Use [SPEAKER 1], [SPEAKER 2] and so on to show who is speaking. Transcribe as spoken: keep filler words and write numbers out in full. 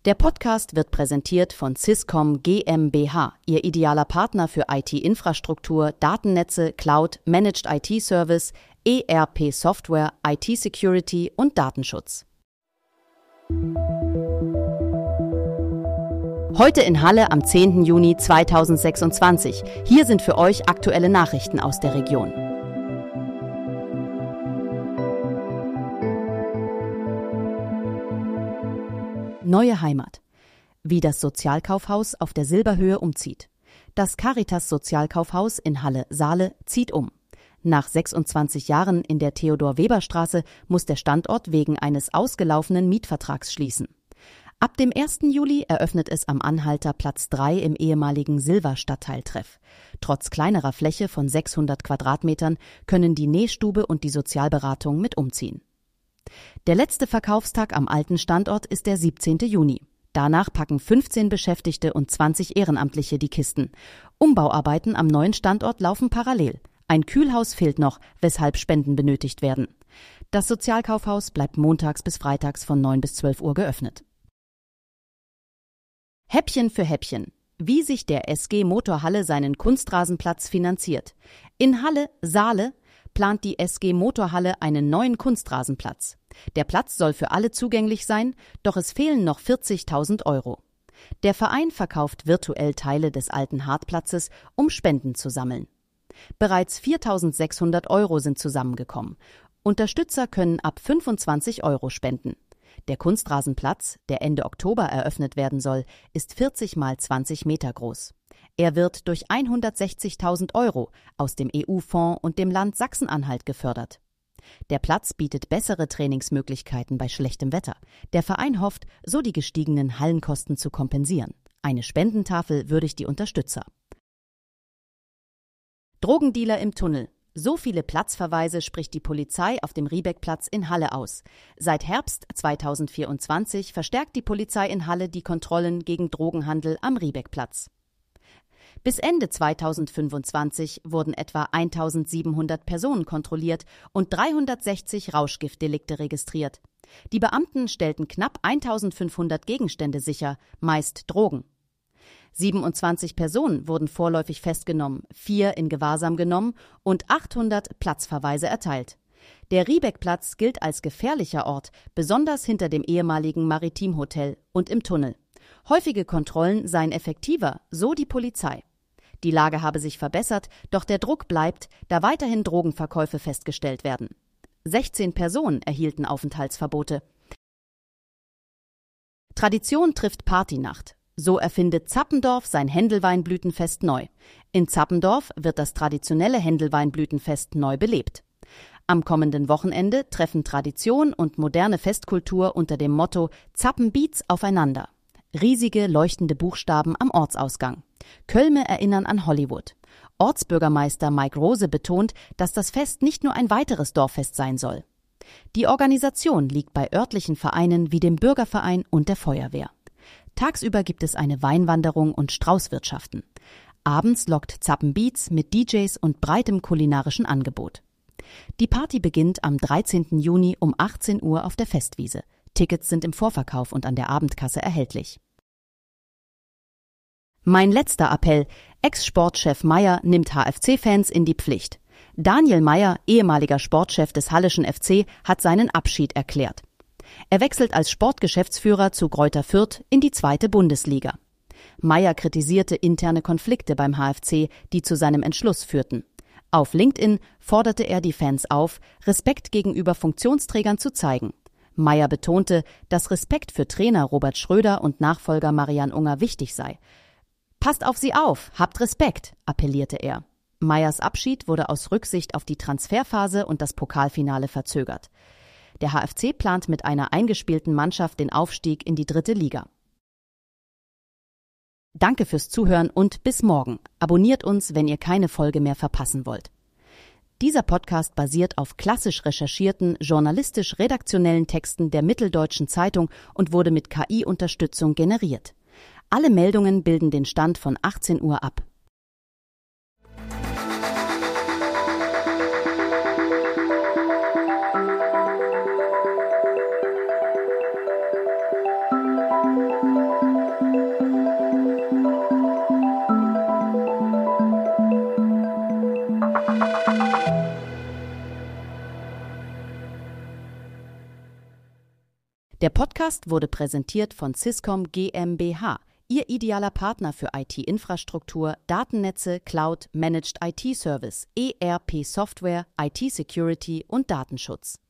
[SPEAKER 1] Der Podcast wird präsentiert von Swisscom GmbH, Ihr idealer Partner für I T-Infrastruktur, Datennetze, Cloud, Managed I T-Service, E R P-Software, I T-Security und Datenschutz. Heute in Halle am zehnten Juni zweitausendsechsundzwanzig. Hier sind für euch aktuelle Nachrichten aus der Region. Neue Heimat. Wie das Sozialkaufhaus auf der Silberhöhe umzieht. Das Caritas-Sozialkaufhaus in Halle-Saale zieht um. Nach sechsundzwanzig Jahren in der Theodor-Weber-Straße muss der Standort wegen eines ausgelaufenen Mietvertrags schließen. Ab dem ersten Juli eröffnet es am Anhalter Platz drei im ehemaligen Silva-Stadtteiltreff. Trotz kleinerer Fläche von sechshundert Quadratmetern können die Nähstube und die Sozialberatung mit umziehen. Der letzte Verkaufstag am alten Standort ist der siebzehnten Juni. Danach packen fünfzehn Beschäftigte und zwanzig Ehrenamtliche die Kisten. Umbauarbeiten am neuen Standort laufen parallel. Ein Kühlhaus fehlt noch, weshalb Spenden benötigt werden. Das Sozialkaufhaus bleibt montags bis freitags von neun bis zwölf Uhr geöffnet. Häppchen für Häppchen. Wie sich der S G Motor Halle seinen Kunstrasenplatz finanziert. In Halle-Saale plant die S G Motor Halle einen neuen Kunstrasenplatz. Der Platz soll für alle zugänglich sein, doch es fehlen noch vierzigtausend Euro. Der Verein verkauft virtuell Teile des alten Hartplatzes, um Spenden zu sammeln. Bereits viertausendsechshundert Euro sind zusammengekommen. Unterstützer können ab fünfundzwanzig Euro spenden. Der Kunstrasenplatz, der Ende Oktober eröffnet werden soll, ist vierzig mal zwanzig Meter groß. Er wird durch hundertsechzigtausend Euro aus dem E U-Fonds und dem Land Sachsen-Anhalt gefördert. Der Platz bietet bessere Trainingsmöglichkeiten bei schlechtem Wetter. Der Verein hofft, so die gestiegenen Hallenkosten zu kompensieren. Eine Spendentafel würdigt die Unterstützer. Drogendealer im Tunnel. So viele Platzverweise spricht die Polizei auf dem Riebeckplatz in Halle aus. Seit Herbst zweitausendvierundzwanzig verstärkt die Polizei in Halle die Kontrollen gegen Drogenhandel am Riebeckplatz. Bis Ende zweitausendfünfundzwanzig wurden etwa eintausendsiebenhundert Personen kontrolliert und dreihundertsechzig Rauschgiftdelikte registriert. Die Beamten stellten knapp eintausendfünfhundert Gegenstände sicher, meist Drogen. siebenundzwanzig Personen wurden vorläufig festgenommen, vier in Gewahrsam genommen und achthundert Platzverweise erteilt. Der Riebeckplatz gilt als gefährlicher Ort, besonders hinter dem ehemaligen Maritimhotel und im Tunnel. Häufige Kontrollen seien effektiver, so die Polizei. Die Lage habe sich verbessert, doch der Druck bleibt, da weiterhin Drogenverkäufe festgestellt werden. sechzehn Personen erhielten Aufenthaltsverbote. Tradition trifft Partynacht. So erfindet Zappendorf sein Händelweinblütenfest neu. In Zappendorf wird das traditionelle Händelweinblütenfest neu belebt. Am kommenden Wochenende treffen Tradition und moderne Festkultur unter dem Motto Zappen Beats aufeinander. Riesige, leuchtende Buchstaben am Ortsausgang. Kölme erinnern an Hollywood. Ortsbürgermeister Mike Rose betont, dass das Fest nicht nur ein weiteres Dorffest sein soll. Die Organisation liegt bei örtlichen Vereinen wie dem Bürgerverein und der Feuerwehr. Tagsüber gibt es eine Weinwanderung und Straußwirtschaften. Abends lockt Zappen Beats mit D Js und breitem kulinarischen Angebot. Die Party beginnt am dreizehnten Juni um achtzehn Uhr auf der Festwiese. Tickets sind im Vorverkauf und an der Abendkasse erhältlich. Mein letzter Appell. Ex-Sportchef Meyer nimmt H F C-Fans in die Pflicht. Daniel Meyer, ehemaliger Sportchef des Halleschen F C, hat seinen Abschied erklärt. Er wechselt als Sportgeschäftsführer zu Greuther Fürth in die zweite Bundesliga. Meyer kritisierte interne Konflikte beim H F C, die zu seinem Entschluss führten. Auf LinkedIn forderte er die Fans auf, Respekt gegenüber Funktionsträgern zu zeigen. Meyer betonte, dass Respekt für Trainer Robert Schröder und Nachfolger Marian Unger wichtig sei. Passt auf sie auf, habt Respekt, appellierte er. Meyers Abschied wurde aus Rücksicht auf die Transferphase und das Pokalfinale verzögert. Der H F C plant mit einer eingespielten Mannschaft den Aufstieg in die dritte Liga. Danke fürs Zuhören und bis morgen. Abonniert uns, wenn ihr keine Folge mehr verpassen wollt. Dieser Podcast basiert auf klassisch recherchierten, journalistisch-redaktionellen Texten der Mitteldeutschen Zeitung und wurde mit K I-Unterstützung generiert. Alle Meldungen bilden den Stand von achtzehn Uhr ab. Der Podcast wurde präsentiert von Swisscom GmbH, Ihr idealer Partner für I T-Infrastruktur, Datennetze, Cloud, Managed I T-Service, E R P-Software, I T-Security und Datenschutz.